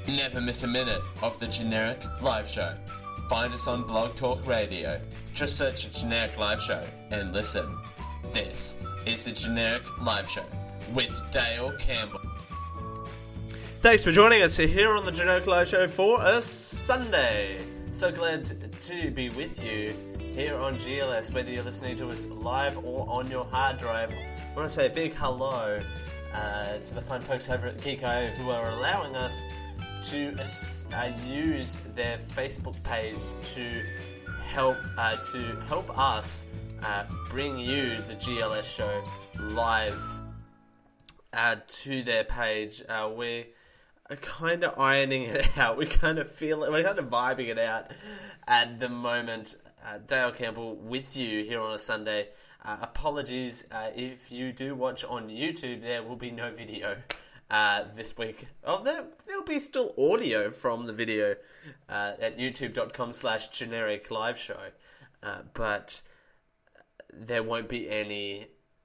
Never miss a minute of the Generic Live Show. Find us on Blog Talk Radio. Just search a Generic Live Show and listen. This is the Generic Live Show with Dale Campbell. Thanks for joining us here on the Generic Live Show for a Sunday. So glad to be with you here on GLS, whether you're listening to us live or on your hard drive. I want to say a big hello to the fine folks over at Geek.io who are allowing us to use their Facebook page to help us bring you the GLS show live to their page. We're kind of ironing it out. We're kind of vibing it out at the moment. Dale Campbell with you here on a Sunday. Apologies if you do watch on YouTube, there will be no video this week. Oh, there'll be still audio from the video at youtube.com/generic live show, but there won't be any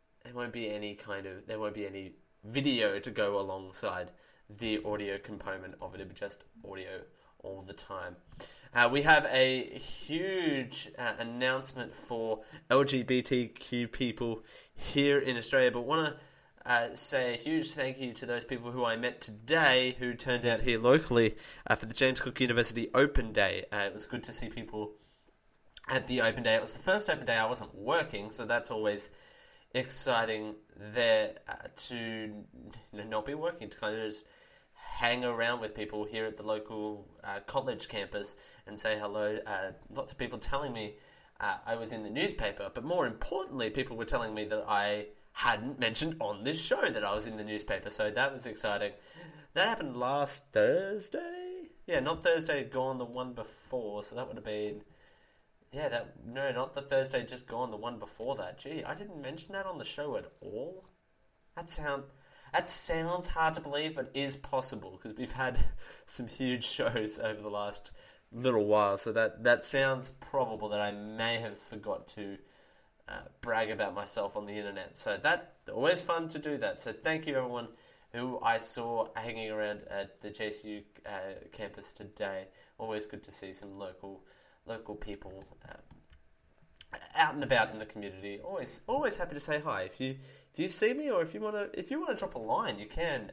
video to go alongside the audio component of it. It'll be just audio all the time. We have a huge announcement for LGBTQ people here in Australia, but want to say a huge thank you to those people who I met today who turned out here locally for the James Cook University Open Day. It was good to see people at the Open Day. It was the first Open Day I wasn't working, so that's always exciting there to not be working, to kind of just hang around with people here at the local college campus and say hello. Lots of people telling me I was in the newspaper, but more importantly, people were telling me that I hadn't mentioned on this show that I was in the newspaper, so that was exciting. That happened last Thursday? Yeah, not Thursday gone, the one before, so that would have been... No, not the Thursday just gone, the one before that. Gee, I didn't mention that on the show at all? That sounds hard to believe, but is possible, because we've had some huge shows over the last little while, so that sounds probable that I may have forgot to brag about myself on the internet. So that's always fun to do that. So thank you everyone who I saw hanging around at the JCU campus today. Always good to see some local people out and about in the community. Always happy to say hi. If you see me, or if you want to drop a line, you can.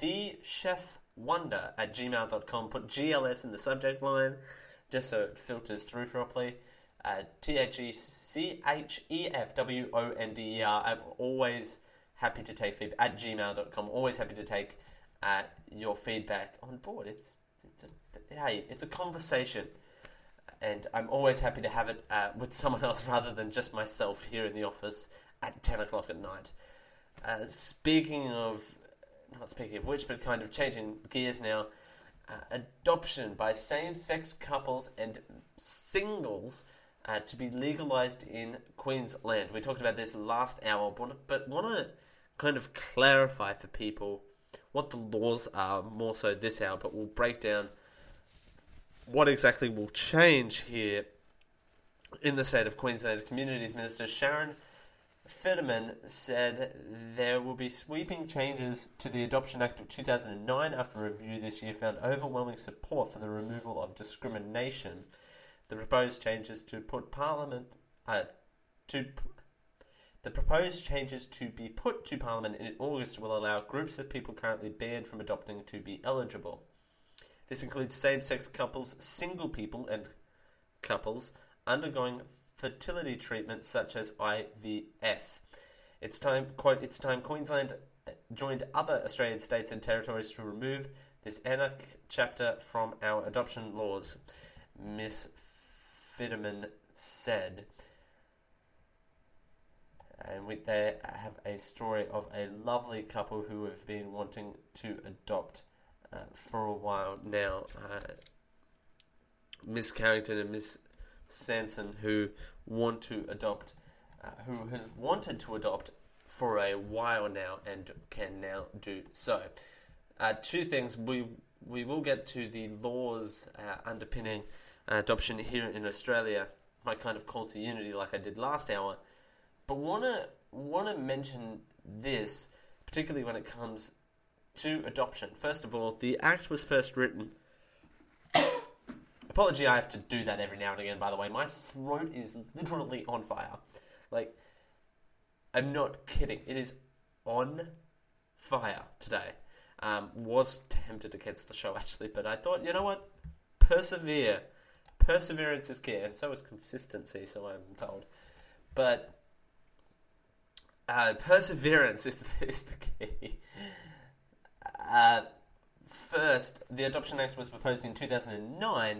thechefwonder@gmail.com. Put GLS in the subject line, just so it filters through properly. THECHEFWONDER. I'm always happy to take feedback at gmail.com. Always happy to take your feedback on board. It's a conversation, and I'm always happy to have it with someone else rather than just myself here in the office at 10 o'clock at night. Speaking of which, but kind of changing gears now, adoption by same-sex couples and singles to be legalised in Queensland. We talked about this last hour, but want to kind of clarify for people what the laws are more so this hour, but we'll break down what exactly will change here in the state of Queensland. Communities Minister Sharon Fetterman said there will be sweeping changes to the Adoption Act of 2009 after a review this year found overwhelming support for the removal of discrimination. The proposed changes to be put to Parliament in August will allow groups of people currently banned from adopting to be eligible. This includes same-sex couples, single people, and couples undergoing fertility treatment such as IVF. It's time Queensland joined other Australian states and territories to remove this anarchic chapter from our adoption laws, Miss Fitterman said. And they have a story of a lovely couple who have been wanting to adopt for a while now. Miss Carrington and Miss Sanson, who want to adopt, who has wanted to adopt for a while now and can now do so. Two things. We will get to the laws underpinning adoption here in Australia, my kind of call to unity like I did last hour, but want to mention this, particularly when it comes to adoption. First of all, the Act was first written... Apology, I have to do that every now and again, by the way. My throat is literally on fire. Like, I'm not kidding. It is on fire today. Was tempted to cancel the show, actually, but I thought, you know what? Persevere. Perseverance is key, and so is consistency, so I'm told. But perseverance is the key. First, the Adoption Act was proposed in 2009.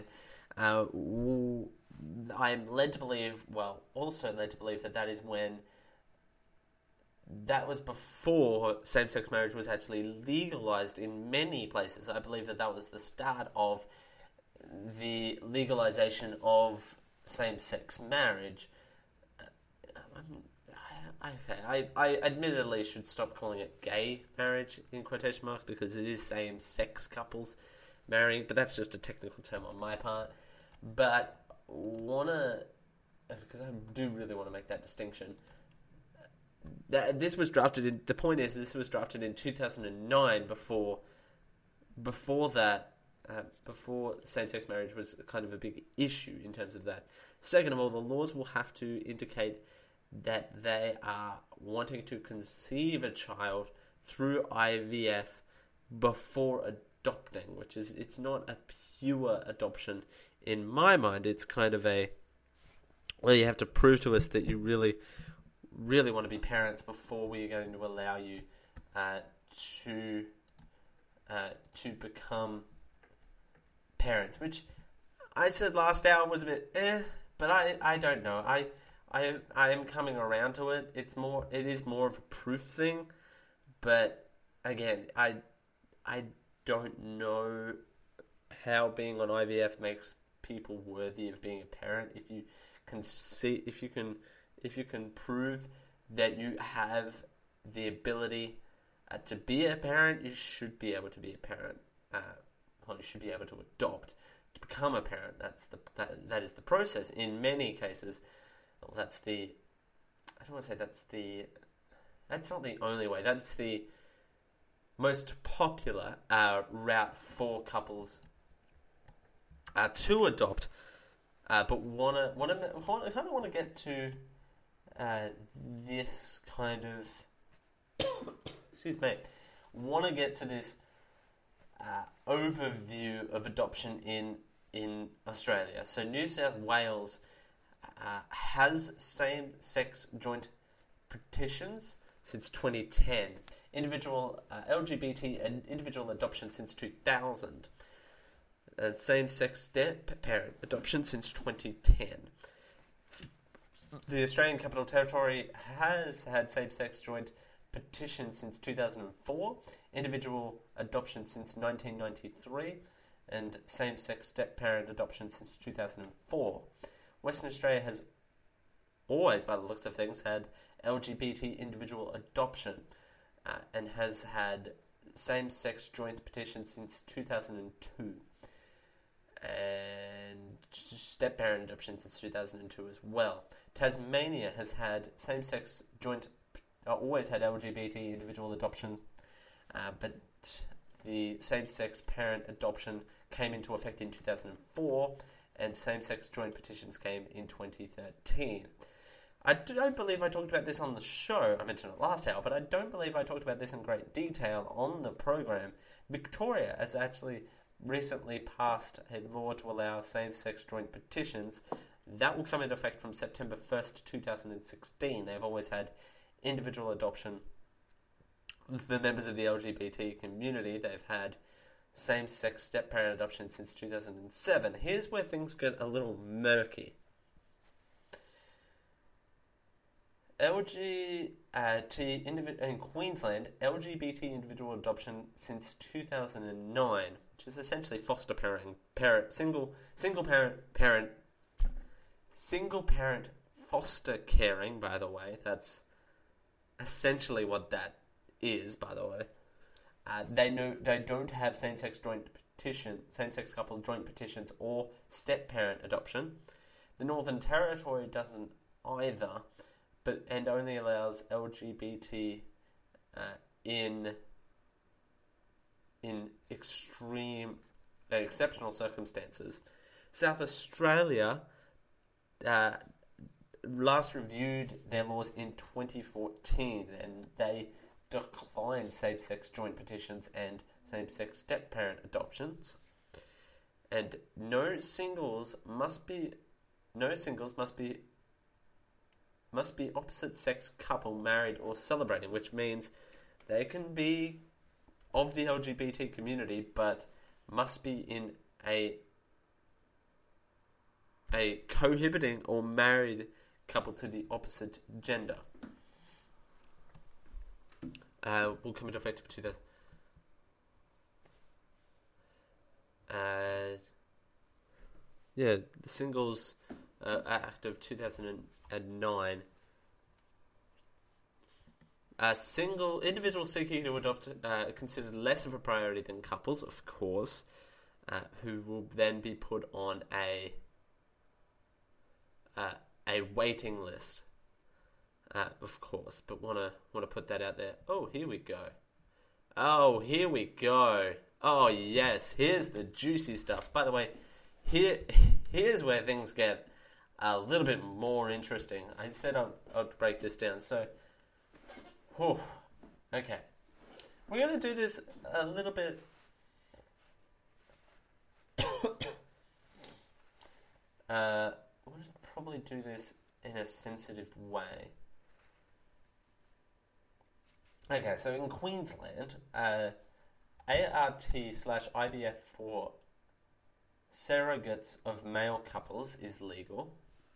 I'm led to believe, also led to believe that is when, that was before same-sex marriage was actually legalized in many places. I believe that was the start of the legalization of same-sex marriage. I admittedly should stop calling it gay marriage in quotation marks, because it is same-sex couples marrying, but that's just a technical term on my part. But because I do really want to make that distinction. This was drafted in 2009 before same-sex marriage was kind of a big issue in terms of that. Second of all, the laws will have to indicate that they are wanting to conceive a child through IVF before adopting, it's not a pure adoption in my mind. It's kind of you have to prove to us that you really, really want to be parents before we're going to allow you to become parents, which I said last hour was a bit but I don't know. I am coming around to it. It is more of a proof thing, but again, I don't know how being on IVF makes people worthy of being a parent. If you can prove that you have the ability to be a parent, you should be able to be a parent. You should be able to adopt to become a parent. That is the process in many cases. Well, that's not the only way. That's the most popular route for couples to adopt. But kind of want to get to this kind of excuse me. Want to get to this overview of adoption in Australia. So New South Wales has same-sex joint petitions since 2010. Individual LGBT and individual adoption since 2000. And same-sex step-parent adoption since 2010. The Australian Capital Territory has had same-sex joint petitions since 2004, individual adoption since 1993, and same-sex step-parent adoption since 2004. Western Australia has always, by the looks of things, had LGBT individual adoption and has had same-sex joint petitions since 2002. And step-parent adoption since 2002 as well. Tasmania has had same-sex joint, always had LGBT individual adoption, but the same-sex parent adoption came into effect in 2004, and same-sex joint petitions came in 2013. I don't believe I talked about this on the show. I mentioned it last hour, but I don't believe I talked about this in great detail on the program. Victoria has actually recently passed a law to allow same-sex joint petitions. That will come into effect from September 1st, 2016. They've always had individual adoption. For members of the LGBT community, they've had same-sex step-parent adoption since 2007. Here's where things get a little murky. In Queensland, LGBT individual adoption since 2009, which is essentially foster single parent foster caring. By the way, that's essentially what that is. By the way, they don't have same-sex couple joint petitions or step-parent adoption. The Northern Territory doesn't either. And only allows LGBT in in exceptional circumstances. South Australia last reviewed their laws in 2014, and they declined same-sex joint petitions and same-sex step-parent adoptions. And no singles must be opposite-sex couple married or celebrating, which means they can be of the LGBT community, but must be in a cohabiting or married couple to the opposite gender. Will come into effect for 2000. The Singles Act of 2009. Individuals seeking to adopt are considered less of a priority than couples, of course, who will then be put on a waiting list, of course. But want to put that out there. Oh, here we go. Oh, yes, here's the juicy stuff. By the way, here's where things get a little bit more interesting. I said I'd break this down. So, okay. We're going to do this a little bit... we'll probably do this in a sensitive way. Okay, so in Queensland, ART/IVF for surrogates of male couples is legal.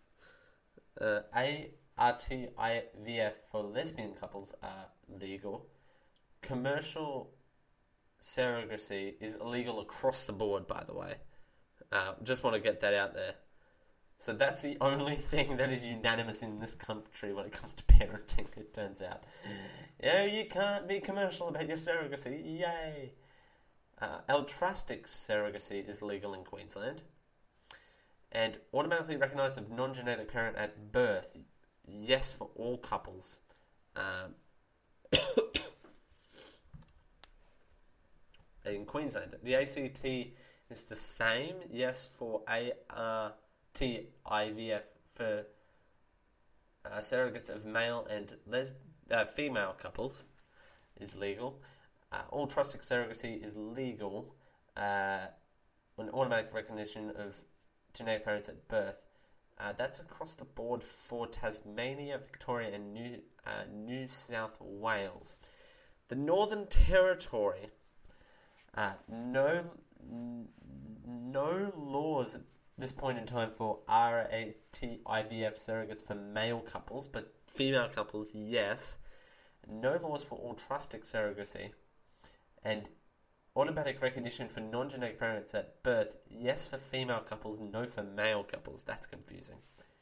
ART/IVF for lesbian couples are legal. Commercial surrogacy is illegal across the board, by the way. Just want to get that out there. So that's the only thing that is unanimous in this country when it comes to parenting, it turns out. You can't be commercial about your surrogacy. Yay! Altruistic surrogacy is legal in Queensland. And automatically recognised of non-genetic parent at birth, yes, for all couples. In Queensland, the ACT is the same, yes, for ART/IVF for surrogates of male and female couples is legal. Altruistic surrogacy is legal on automatic recognition of genetic parents at birth. That's across the board for Tasmania, Victoria, and New South Wales. The Northern Territory, no laws at this point in time for ART/IVF surrogates for male couples, but female couples, yes. No laws for altruistic surrogacy. And automatic recognition for non-genetic parents at birth, yes for female couples, no for male couples. That's confusing.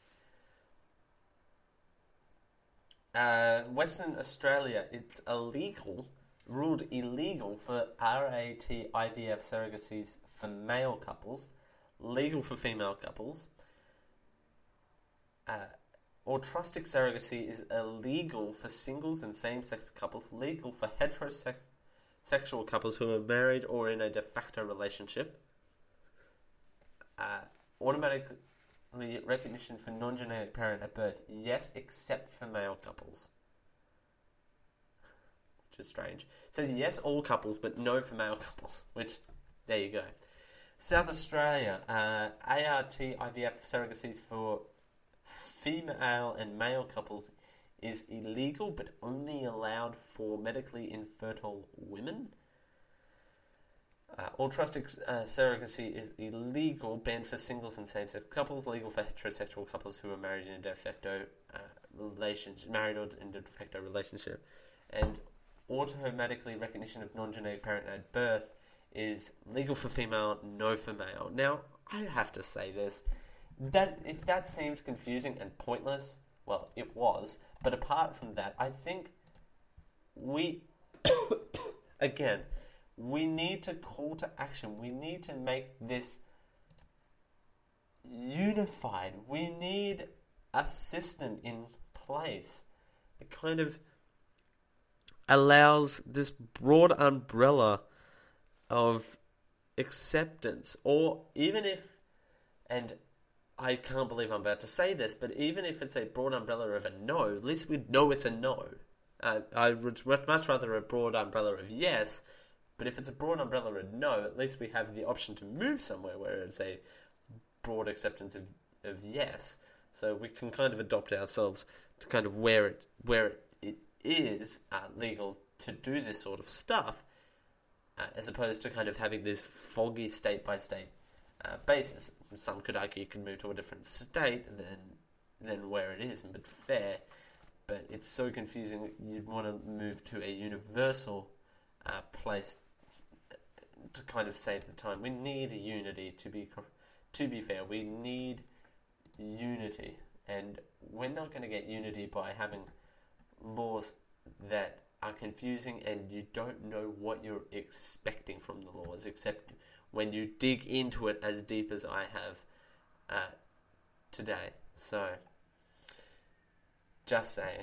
Western Australia, it's ruled illegal for ART/IVF surrogacies for male couples, legal for female couples. Altruistic surrogacy is illegal for singles and same-sex couples, legal for heterosexual couples who are married or in a de facto relationship. Automatically recognition for non-genetic parent at birth, yes, except for male couples. Which is strange. It says yes, all couples, but no for male couples, which, there you go. South Australia, ART/IVF surrogacies for female and male couples is illegal, but only allowed for medically infertile women. Altruistic surrogacy is illegal, banned for singles and same-sex couples, legal for heterosexual couples who are married in a de facto relationship. And automatically recognition of non-genetic parent at birth is legal for female, no for male. Now, I have to say this, that if that seemed confusing and pointless, well, it was. But apart from that, I think we need to call to action. We need to make this unified. We need a system in place that kind of allows this broad umbrella of acceptance, or even if, and I can't believe I'm about to say this, but even if it's a broad umbrella of a no, at least we know it's a no. I would much rather a broad umbrella of yes, but if it's a broad umbrella of no, at least we have the option to move somewhere where it's a broad acceptance of yes. So we can kind of adopt ourselves to kind of where it is legal to do this sort of stuff, as opposed to kind of having this foggy state-by-state basis. Some could argue you can move to a different state than where it is, but fair. But it's so confusing. You'd want to move to a universal place to kind of save the time. We need a unity to be fair. We need unity, and we're not going to get unity by having laws that are confusing and you don't know what you're expecting from the laws, except when you dig into it as deep as I have today. So, just saying,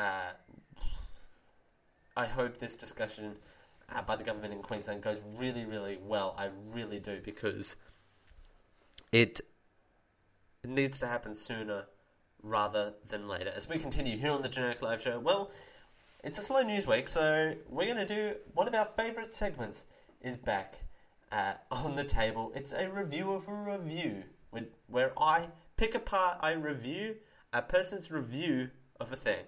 I hope this discussion by the government in Queensland goes really, really well. I really do, because it needs to happen sooner rather than later. As we continue here on the Generic Live Show, well, it's a slow news week, so we're going to do one of our favourite segments is back on the table. It's a review of a review, where I pick apart, I review a person's review of a thing.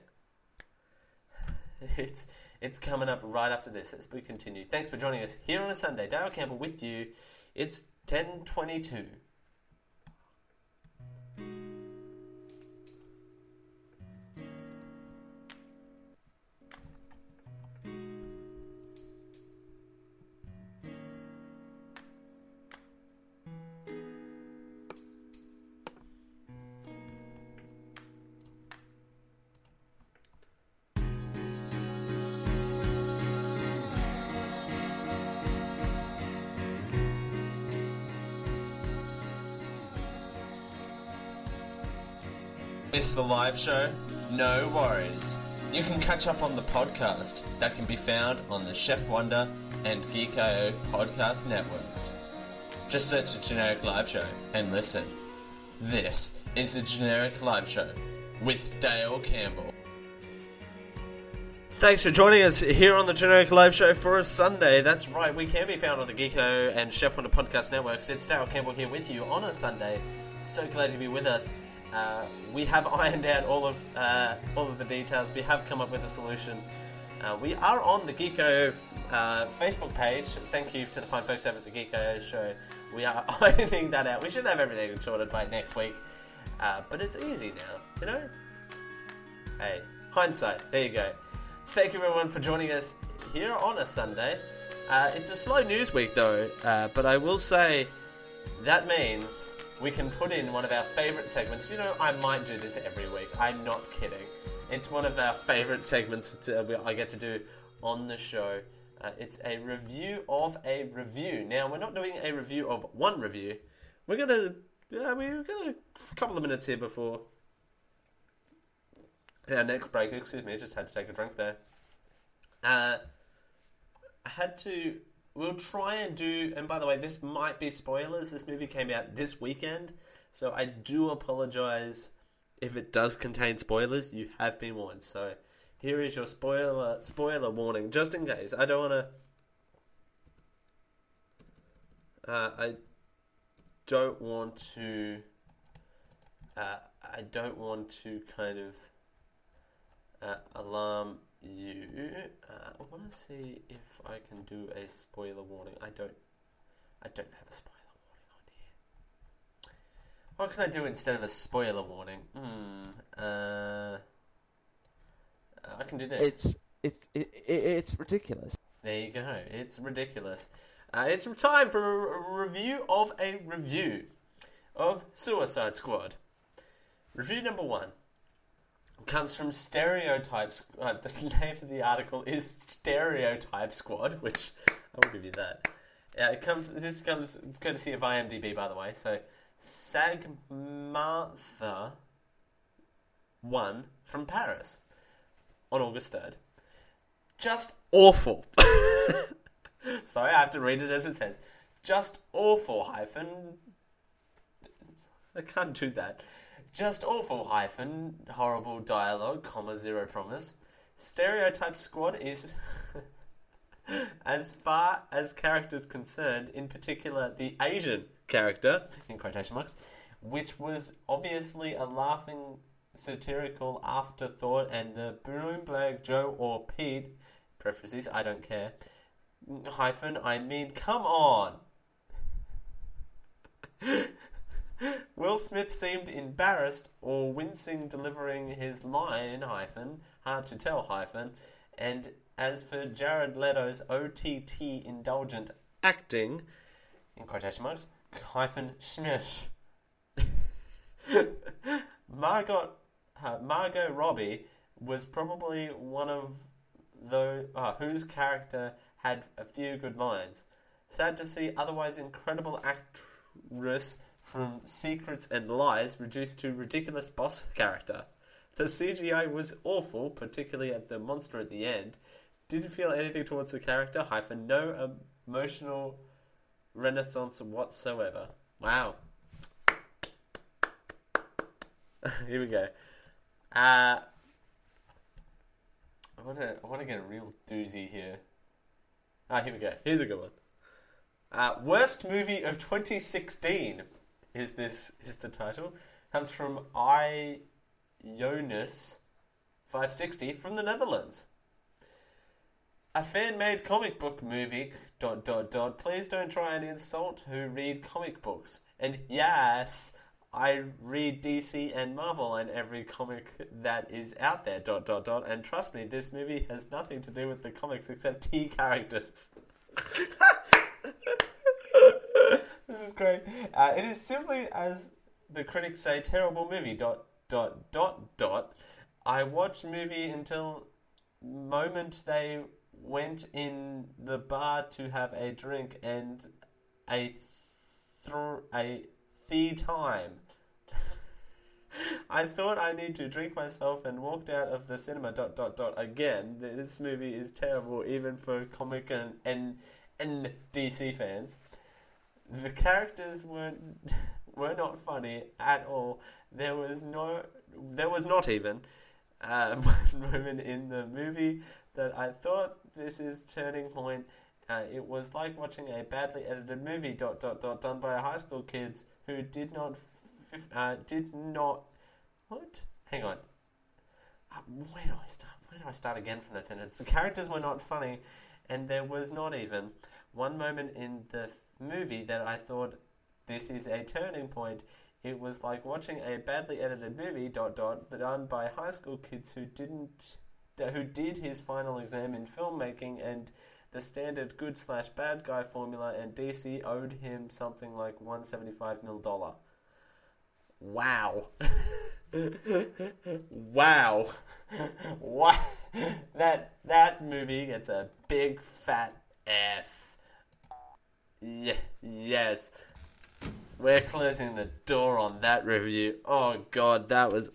It's coming up right after this as we continue. Thanks for joining us here on a Sunday. Dale Campbell with you. It's 10:22. Miss the live show? No worries. You can catch up on the podcast that can be found on the Chef Wonder and Geek.io podcast networks. Just search the Generic Live Show and listen. This is the Generic Live Show with Dale Campbell. Thanks for joining us here on the Generic Live Show for a Sunday. That's right, we can be found on the Geek.io and Chef Wonder podcast networks. It's Dale Campbell here with you on a Sunday. So glad to be with us. We have ironed out all of the details. We have come up with a solution. We are on the Geek.io Facebook page. Thank you to the fine folks over at the Geek.io show. We are ironing that out. We should have everything sorted by next week. But it's easy now, you know? Hey, hindsight. There you go. Thank you everyone for joining us here on a Sunday. It's a slow news week though, but I will say that means we can put in one of our favourite segments. You know, I might do this every week. I'm not kidding. It's one of our favourite segments I get to do on the show. It's a review of a review. Now, we're not doing a review of one review. We've got a couple of minutes here before our next break. Excuse me, I just had to take a drink there. We'll try and do, and by the way, this might be spoilers. This movie came out this weekend, so I do apologize if it does contain spoilers. You have been warned. So here is your spoiler warning, just in case. I don't want to kind of alarm you. I want to see if I can do a spoiler warning. I don't have a spoiler warning on here. What can I do instead of a spoiler warning? I can do this. It's ridiculous. There you go. It's ridiculous. It's time for a review of Suicide Squad. Review number 1 comes from Stereotypes. The name of the article is Stereotype Squad, which I will give you that. Yeah, this comes courtesy of IMDb, by the way. So, Sagmartha 1 from Paris on August 3rd. Just awful. Sorry, I have to read it as it says. Just awful hyphen. I can't do that. Just awful hyphen. Horrible dialogue, comma, zero promise. Stereotype squad is, as far as characters concerned, in particular the Asian character, in quotation marks, which was obviously a laughing satirical afterthought, and the Bloomberg Joe or Pete, parentheses, I don't care, hyphen, I mean, come on. Will Smith seemed embarrassed or wincing delivering his line, hyphen, hard to tell, hyphen, and as for Jared Leto's OTT indulgent acting, in quotation marks, hyphen, Smith. Margot Robbie was probably one of those whose character had a few good lines. Sad to see otherwise incredible actress from Secrets and Lies reduced to ridiculous boss character. The CGI was awful, particularly at the monster at the end. Didn't feel anything towards the character, hyphen, no emotional renaissance whatsoever. Wow. Here we go. I want to get a real doozy here. Here we go. Here's a good one. Worst movie of 2016 is the title. Comes from Ionis560 from the Netherlands. A fan-made comic book movie, ... Please don't try and insult who read comic books. And yes, I read DC and Marvel and every comic that is out there, ... And trust me, this movie has nothing to do with the comics except T characters. This is great. It is simply, as the critics say, terrible movie, ... I watched movie until moment they went in the bar to have a drink and a time. I thought I need to drink myself and walked out of the cinema ... Again, this movie is terrible even for comic and DC fans. The characters were not funny at all. There was not even one moment in the movie that I thought this is turning point. It was like watching a badly edited movie ... done by high school kids who did not what? Hang on. Where do I start? Where do I start again from that sentence? The characters were not funny, and there was not even one moment in the movie that I thought this is a turning point. It was like watching a badly edited movie ... done by high school kids who did his final exam in filmmaking and the standard good/bad guy formula, and DC owed him something like $175 million. Wow. Wow. Wow. That movie gets a big fat F. Yes. We're closing the door on that review. Oh god, that was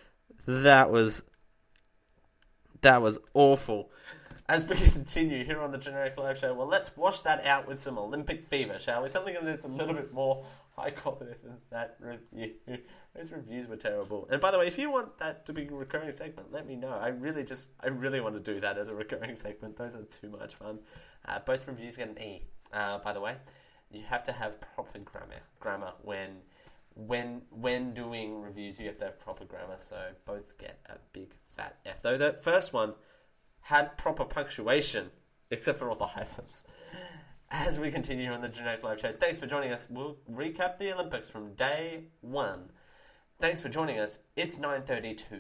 awful. As we continue here on the Generic Live Show, well, let's wash that out with some Olympic fever, shall we? Something that's a little bit more high quality than that review. Those reviews were terrible. And by the way, if you want that to be a recurring segment, let me know. I really want to do that as a recurring segment. Those are too much fun. Both reviews get an E. By the way, you have to have proper grammar when doing reviews. You have to have proper grammar. So both get a big fat F. Though that first one had proper punctuation, except for all the hyphens. As we continue on the Generic Live Show, thanks for joining us. We'll recap the Olympics from day one. Thanks for joining us. It's 9:32.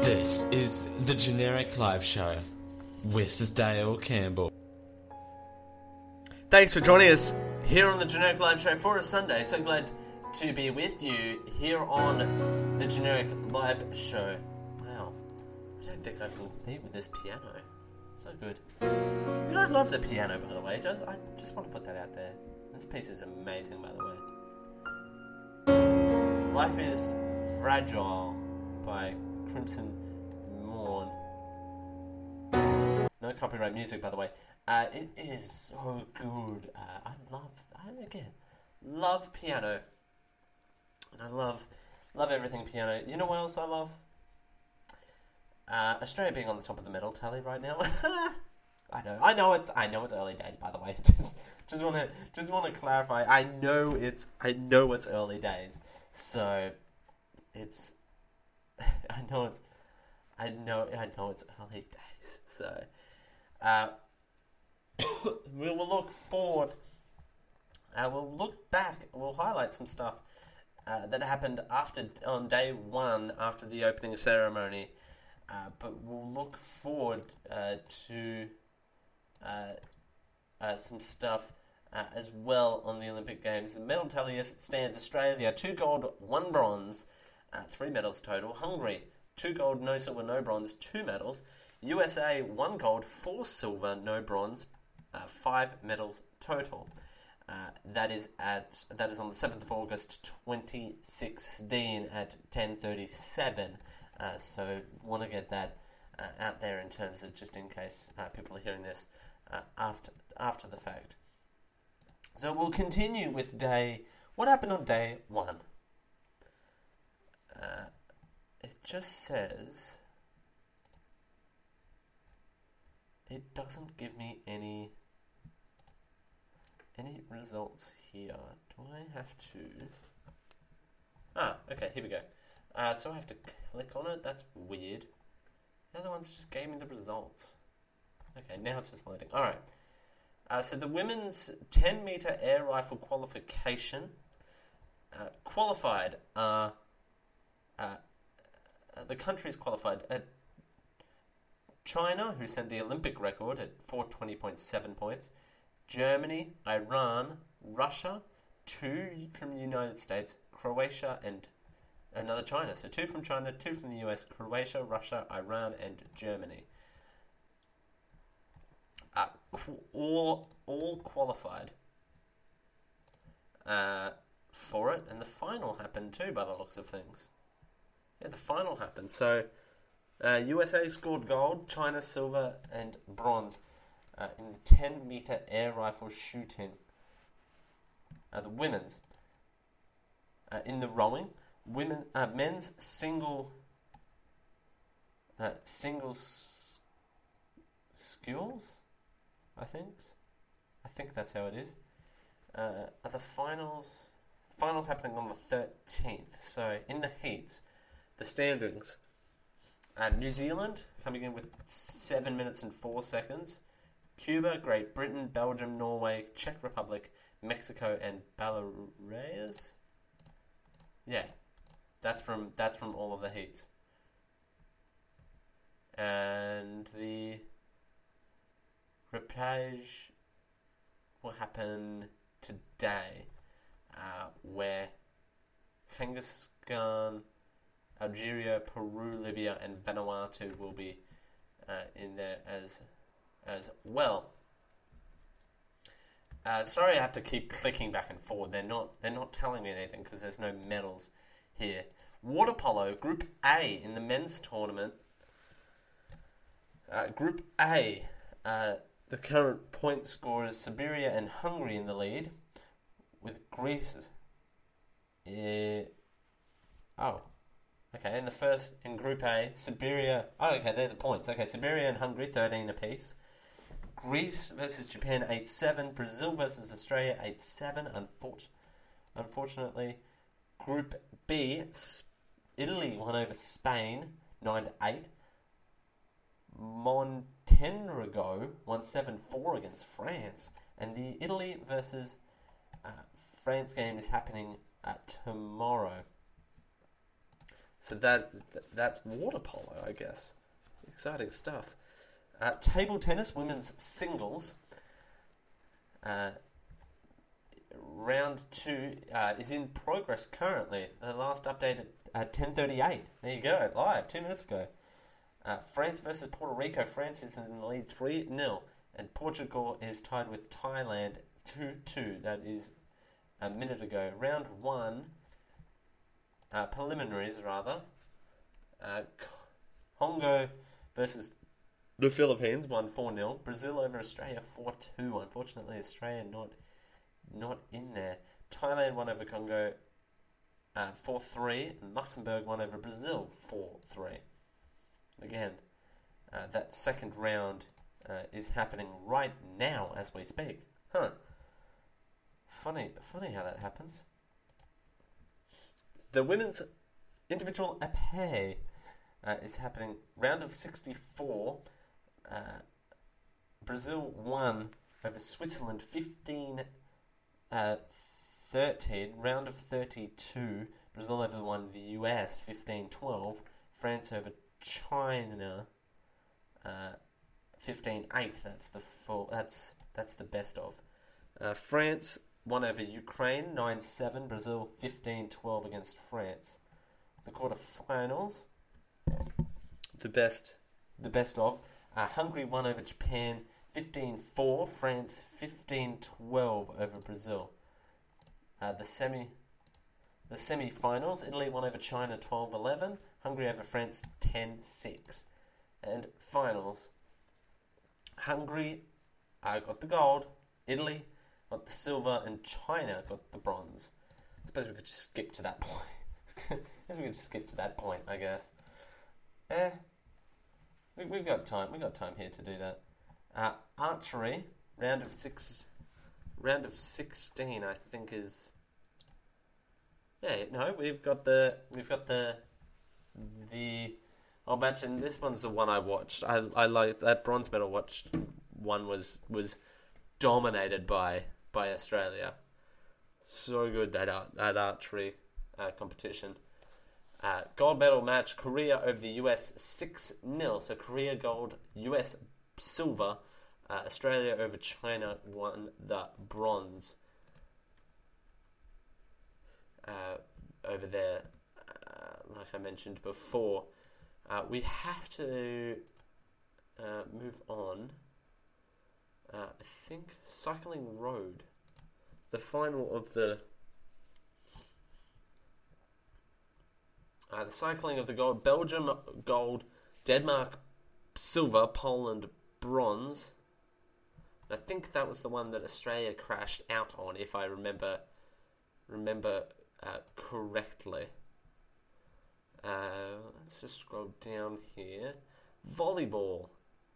This is the Generic Live Show with Dale Campbell. Thanks for joining us here on the Generic Live Show for a Sunday. So glad to be with you here on the Generic Live Show. Wow, I don't think I can beat with this piano. So good. You know, I love the piano, by the way. I just want to put that out there. This piece is amazing, by the way. Life is Fragile by Crimson Morn. No copyright music, by the way. It is so good. I love piano. And I love everything piano. You know what else I love? Australia being on the top of the medal tally right now. I know it's early days, by the way. Just want to clarify. I know it's early days. So it's I know it's early days. So we will look forward. We'll look back. We'll highlight some stuff that happened on day one after the opening ceremony. But we'll look forward to some stuff as well on the Olympic Games. The medal tally as it stands: Australia 2 gold, 1 bronze, 3 medals total. Hungary 2 gold, no silver, no bronze, 2 medals. USA 1 gold, 4 silver, no bronze, 5 medals total. That is on the 7th of August 2016 at 10:37. So want to get that out there in terms of just in case people are hearing this after the fact. So we'll continue with what happened on day one. It just says it doesn't give me any results here. Do I have to? Okay, here we go. So I have to click on it. That's weird. The other ones just gave me the results. Okay, now it's just loading. Alright. So the women's 10-meter air rifle qualification qualified are... the countries qualified at China, who set the Olympic record at 420.7 points. Germany, Iran, Russia, 2 from the United States, Croatia, and another China. So 2 from China, 2 from the US, Croatia, Russia, Iran, and Germany. All qualified for it, and the final happened too, by the looks of things. Yeah, the final happened. So USA scored gold, China silver, and bronze in the 10-meter air rifle shooting. The women's in the rowing. Men's single skills, I think that's how it is. The finals happening on the 13th. So in the heats, the standings: New Zealand coming in with 7 minutes and 4 seconds. Cuba, Great Britain, Belgium, Norway, Czech Republic, Mexico, and Belarus. Yeah. That's from all of the heats. And the repage will happen today, where Kyrgyzstan, Algeria, Peru, Libya, and Vanuatu will be in there as well. Sorry, I have to keep clicking back and forward. They're not telling me anything because there's no medals here. Water polo, Group A in the men's tournament. Group A, the current point scorers: Siberia and Hungary in the lead, with Greece. Okay. In Group A, Siberia. Oh, okay, they're the points. Okay, Siberia and Hungary 13 apiece. Greece versus Japan 8-7. Brazil versus Australia 8-7. Unfortunately, Group B, Italy won over Spain 9-8. Montenegro won 7-4 against France, and the Italy versus France game is happening tomorrow. So that's water polo, I guess. Exciting stuff. Table tennis, women's singles. Round 2 is in progress currently. The last update at 10:38. There you go, live 2 minutes ago. France versus Puerto Rico. France is in the lead 3-0, and Portugal is tied with Thailand 2-2. That is a minute ago. Round 1, preliminaries rather. Congo versus the Philippines won 4-0. Brazil over Australia 4-2. Unfortunately, Australia not in there. Thailand won over Congo 4-3, and Luxembourg won over Brazil 4-3. Again, that second round is happening right now as we speak. Huh. Funny how that happens. The women's individual épée is happening. Round of 64. Brazil won over Switzerland 15-13. Round of 32. Brazil over won the US 15-12. France over China 15-8. That's the full. That's the best of. France won over Ukraine 9-7. Brazil 15-12 against France. The quarterfinals. The best of. Hungary won over Japan 15-4. France 15-12 over Brazil. The semi-finals. Italy won over China 12-11. Hungary over France 10-6. And finals. Hungary got the gold. Italy got the silver, and China got the bronze. I suppose we could just skip to that point. I guess. We've got time. We've got time here to do that. Archery, round of 16, I think is. Yeah, no, we've got the. I'll mention this one's the one I watched. I like that bronze medal one was dominated by Australia. So good that archery competition. Gold medal match, Korea over the US 6-0. So Korea gold, US silver. Australia over China won the bronze. Over there, like I mentioned before. We have to move on. I think cycling road. The final of the cycling of the gold. Belgium gold, Denmark silver, Poland bronze. I think that was the one that Australia crashed out on, if I remember correctly. Let's just scroll down here. Volleyball.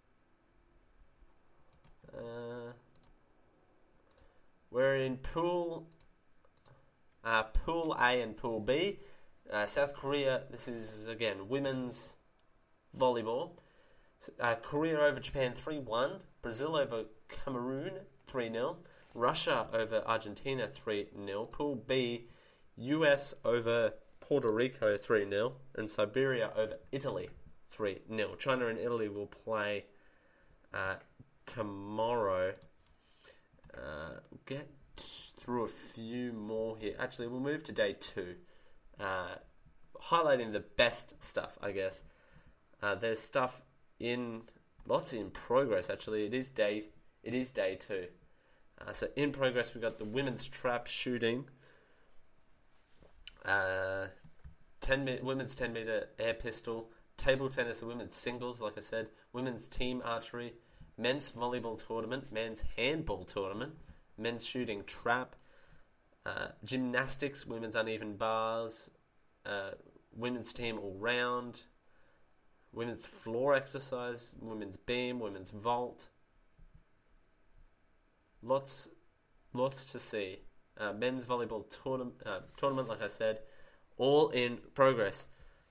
We're in Pool A and Pool B. South Korea, this is, again, women's volleyball. Korea over Japan 3-1. Brazil over Cameroon 3-0. Russia over Argentina 3-0. Pool B, US over Puerto Rico 3-0. And Siberia over Italy 3-0. China and Italy will play tomorrow. Get through a few more here. Actually, we'll move to day 2. Highlighting the best stuff, I guess. There's stuff lots in progress. Actually, it is day 2. So in progress, we've got the women's trap shooting, women's 10-meter air pistol, table tennis, and women's singles. Like I said, women's team archery, men's volleyball tournament, men's handball tournament, men's shooting trap, gymnastics, women's uneven bars, women's team all round, women's floor exercise, women's beam, women's vault. Lots to see. Men's volleyball tournament, like I said, all in progress.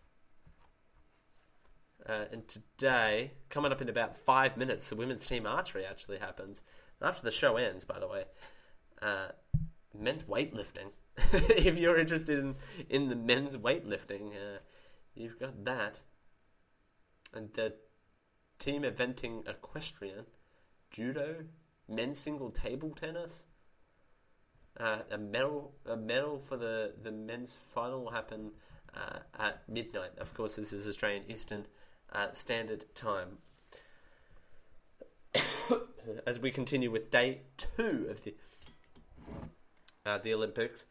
And today, coming up in about 5 minutes, the women's team archery actually happens. And after the show ends, by the way, men's weightlifting. If you're interested in the men's weightlifting, you've got that. And the team eventing equestrian, judo, men's single table tennis. A medal for the men's final will happen at midnight. Of course, this is Australian Eastern Standard Time. As we continue with day 2 of the Olympics.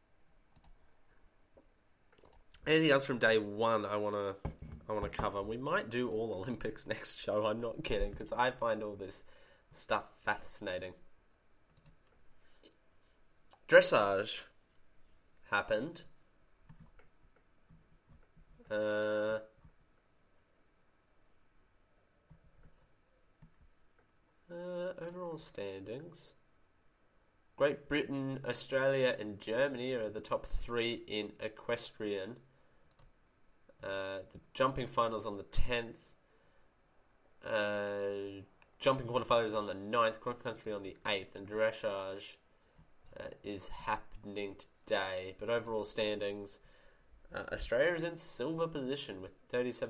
Anything else from day 1 I want to cover? We might do all Olympics next show. I'm not kidding, because I find all this stuff fascinating. Dressage happened. Overall standings. Great Britain, Australia, and Germany are the top 3 in equestrian. The jumping finals on the 10th. Jumping quarterfinals on the 9th. Cross country on the 8th. And dressage is happening today. But overall standings, Australia is in silver position with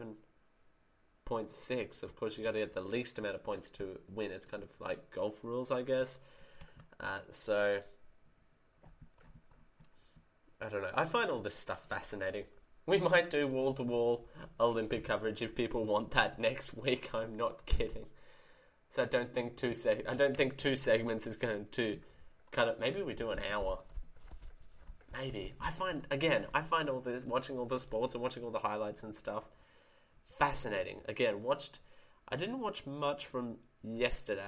37.6. Of course, you got to get the least amount of points to win. It's kind of like golf rules, I guess. So I don't know. I find all this stuff fascinating. We might do wall-to-wall Olympic coverage if people want that next week. I'm not kidding. So I don't think two segments is going to cut it. Maybe we do an hour. Maybe. I find all this, watching all the sports and watching all the highlights and stuff, fascinating. Again, I didn't watch much from yesterday.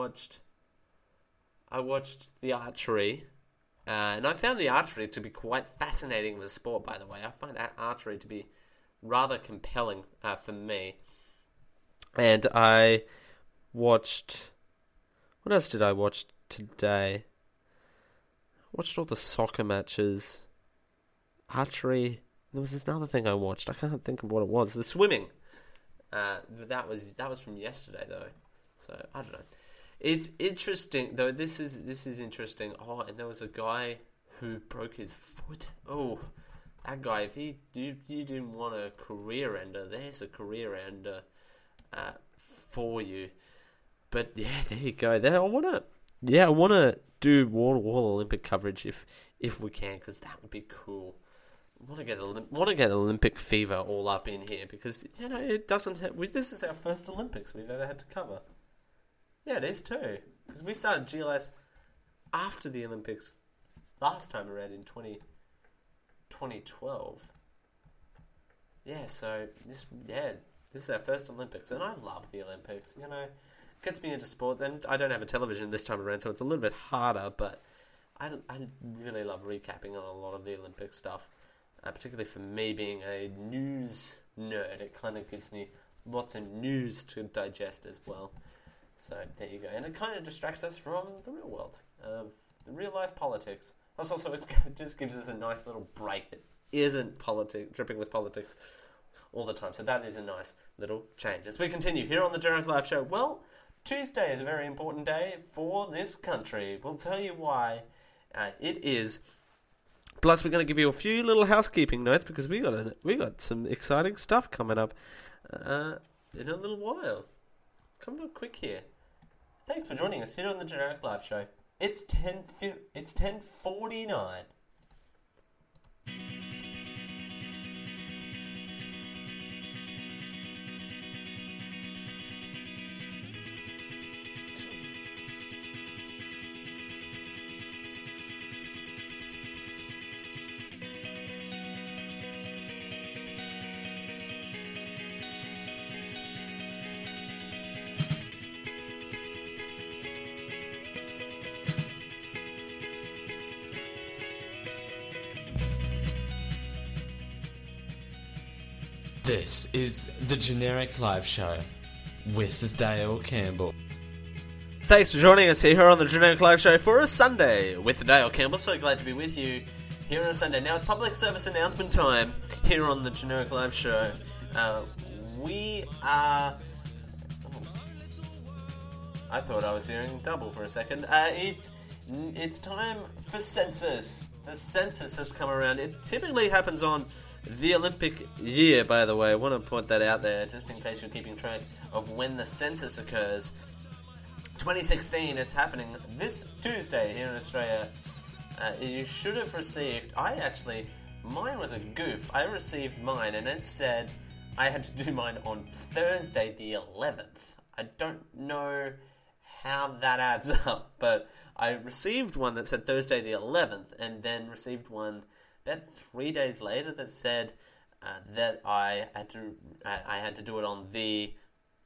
I watched the archery, and I found the archery to be quite fascinating as a sport, by the way. I find archery to be rather compelling for me. And I watched... What else did I watch today? Watched all the soccer matches. Archery. There was another thing I watched. I can't think of what it was. The swimming. That was from yesterday, though. So, I don't know. It's interesting, though. This is interesting. Oh, and there was a guy who broke his foot. Oh, that guy. If you didn't want a career ender, there's a career ender for you. But yeah, there you go. I want to do wall-to-wall Olympic coverage if we can, because that would be cool. Want to get Olympic fever all up in here, because it doesn't. This is our first Olympics we've ever had to cover. Yeah, it is too, because we started GLS after the Olympics last time around in 2012. Yeah, so this is our first Olympics, and I love the Olympics. Gets me into sport. And I don't have a television this time around, so it's a little bit harder. But I really love recapping on a lot of the Olympic stuff, particularly for me being a news nerd. It kind of gives me lots of news to digest as well. So there you go, and it kind of distracts us from the real world, the real life politics. Plus, also it just gives us a nice little break that isn't dripping with politics all the time. So that is a nice little change. As we continue here on the Generic Live Show, well, Tuesday is a very important day for this country. We'll tell you why it is. Plus, we're going to give you a few little housekeeping notes, because we got some exciting stuff coming up in a little while. Coming up quick here. Thanks for joining us here on the Generic Live Show. It's 10:49. This is the Generic Live Show with Dale Campbell. Thanks for joining us here on the Generic Live Show for a Sunday with Dale Campbell. So glad to be with you here on a Sunday. Now it's public service announcement time here on the Generic Live Show. We are... I thought I was hearing double for a second. It's time for census. The census has come around. It typically happens on the Olympic year, by the way. I want to point that out there, just in case you're keeping track of when the census occurs. 2016, it's happening this Tuesday here in Australia. You should have received... Mine was a goof. I received mine, and it said I had to do mine on Thursday the 11th. I don't know how that adds up, but I received one that said Thursday the 11th, and then received one about 3 days later that said that I had to do it on the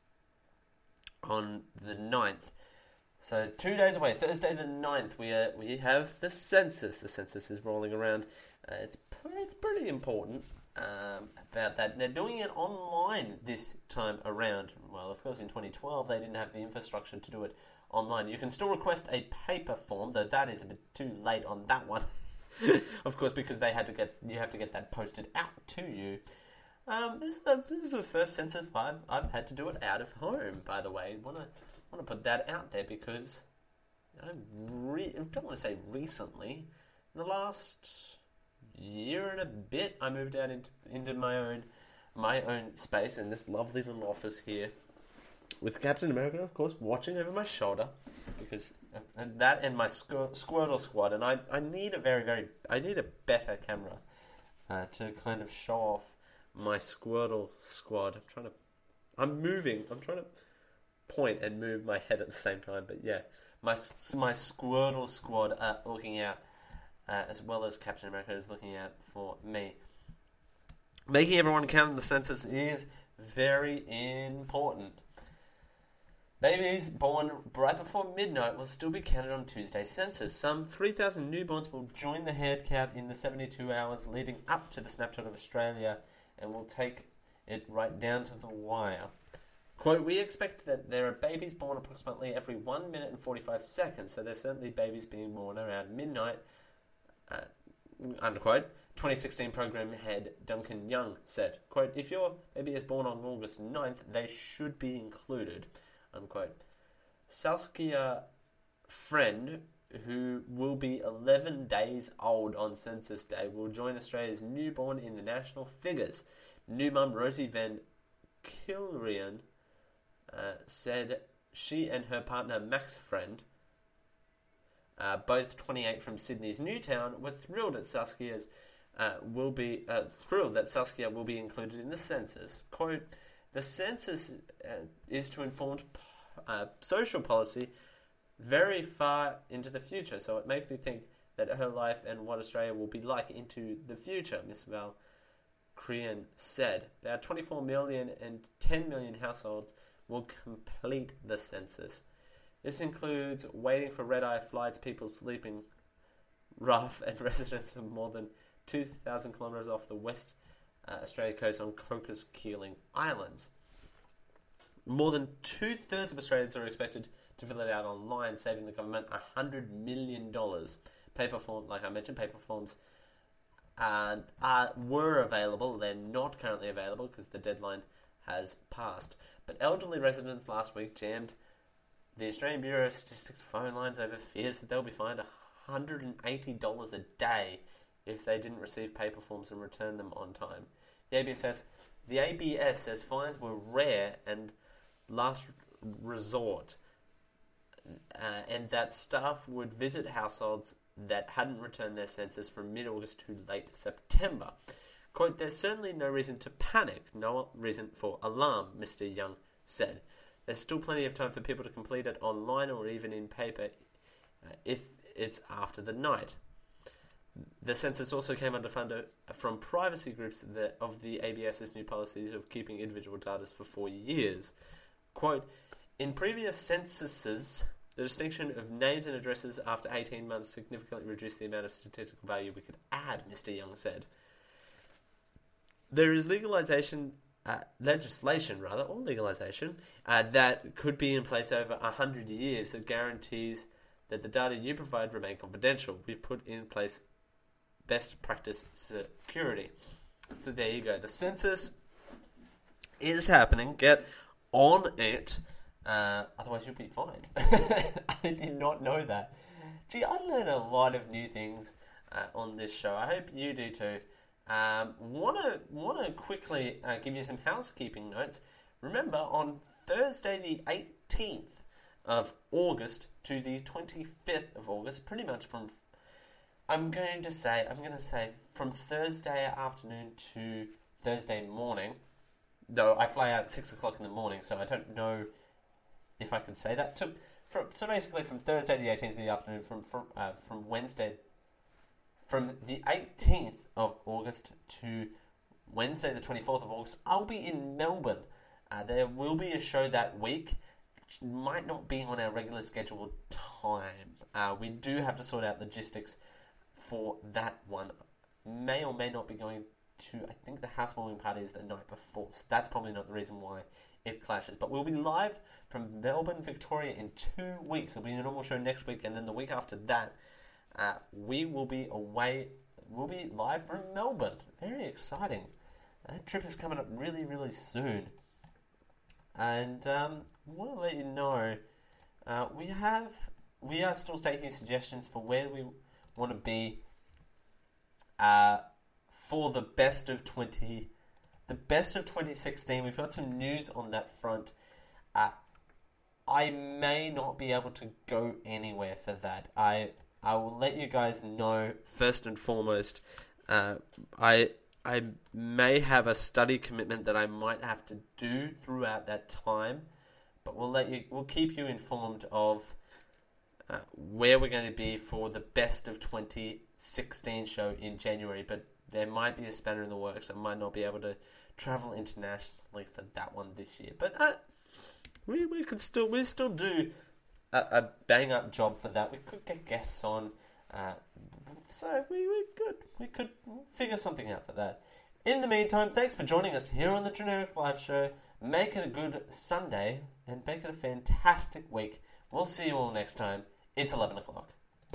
9th. So 2 days away, Thursday the 9th, we have the census. The census is rolling around. It's pretty important about that. They're doing it online this time around. Well, of course, in 2012 they didn't have the infrastructure to do it online. You can still request a paper form, though that is a bit too late on that one. Of course, because you have to get that posted out to you. This is the first census I've had to do it out of home. By the way, want to put that out there because I don't want to say recently. In the last year and a bit, I moved out into my own space in this lovely little office here, with Captain America, of course, watching over my shoulder, because that and my Squirtle Squad, and I need a better camera to kind of show off my Squirtle Squad. I'm trying to point and move my head at the same time, but yeah, my Squirtle Squad are looking out, as well as Captain America is looking out for me. Making everyone count in the census is very important. Babies born right before midnight will still be counted on Tuesday's census. Some 3,000 newborns will join the head count in the 72 hours leading up to the Snapshot of Australia, and will take it right down to the wire. Quote, we expect that there are babies born approximately every 1 minute and 45 seconds, so there's certainly babies being born around midnight, unquote. 2016 program head Duncan Young said, quote, if your baby is born on August 9th, they should be included, unquote. Saskia Friend, who will be 11 days old on Census Day, will join Australia's newborn in the national figures. New mum Rosie Van Kilrian said she and her partner Max Friend, both 28 from Sydney's Newtown, were thrilled that Saskia will be included in the census. Quote, the census is to inform social policy very far into the future, so it makes me think that her life and what Australia will be like into the future, Miss Val Crean said. About 24 million and 10 million households will complete the census. This includes waiting for red-eye flights, people sleeping rough, and residents of more than 2,000 kilometres off the West Australia coast on Cocos Keeling Islands. More than 2/3 of Australians are expected to fill it out online, saving the government $100 million. Paper form, like I mentioned, paper forms were available. They're not currently available because the deadline has passed. But elderly residents last week jammed the Australian Bureau of Statistics phone lines over fears that they'll be fined $180 a day if they didn't receive paper forms and return them on time. The ABS says fines were rare and last resort, and that staff would visit households that hadn't returned their census from mid-August to late September. Quote, there's certainly no reason to panic, no reason for alarm, Mr. Young said. There's still plenty of time for people to complete it online or even in paper if it's after the night. The census also came under fire from privacy groups of the ABS's new policies of keeping individual data for 4 years. Quote, in previous censuses, the distinction of names and addresses after 18 months significantly reduced the amount of statistical value we could add, Mr. Young said. There is legislation that could be in place over 100 years that guarantees that the data you provide remain confidential. We've put in place best practice security. So there you go. The census is happening. Get on it. Otherwise you'll be fined. I did not know that. Gee, I learn a lot of new things on this show. I hope you do too. wanna quickly give you some housekeeping notes. Remember, on Thursday the 18th of August to the 25th of August, pretty much from I'm going to say from Thursday afternoon to Thursday morning. Though I fly out at 6 o'clock in the morning, so I don't know if I can say that. So basically, from Thursday the 18th in the afternoon, from Wednesday, from the 18th of August to Wednesday the 24th of August, I'll be in Melbourne. There will be a show that week. It might not be on our regular scheduled time. We do have to sort out logistics for that one. May or may not be going to, I think the housewarming party is the night before, so that's probably not the reason why it clashes. But we'll be live from Melbourne, Victoria in 2 weeks. It'll be a normal show next week, and then the week after that, we will be away. We'll be live from Melbourne. Very exciting. That trip is coming up really, really soon. And I want to let you know, we are still taking suggestions for where we want to be for the best of 2016. We've got some news on that front. I may not be able to go anywhere for that. I will let you guys know first and foremost. I may have a study commitment that I might have to do throughout that time, but we'll keep you informed of where we're going to be for the best of 2016 show in January. But there might be a spanner in the works. I might not be able to travel internationally for that one this year, but we still do a bang up job for that. We could get guests on. So we could figure something out for that. In the meantime, thanks for joining us here on the Generic Live Show. Make it a good Sunday and make it a fantastic week. We'll see you all next time. It's 11 o'clock.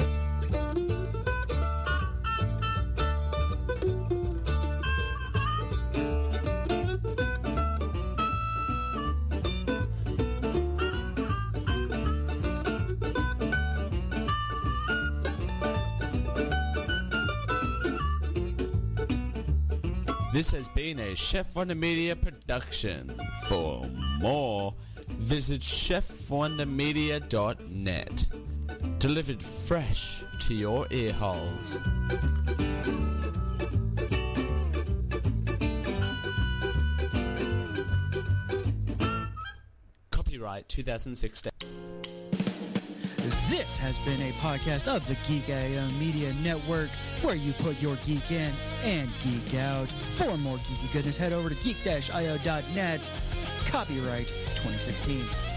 This has been a Chef Wonder Media production. For more, visit chefwondermedia.net. Delivered fresh to your ear holes. Copyright 2016. This has been a podcast of the Geek.io Media Network, where you put your geek in and geek out. For more geeky goodness, head over to geek-io.net. Copyright 2016.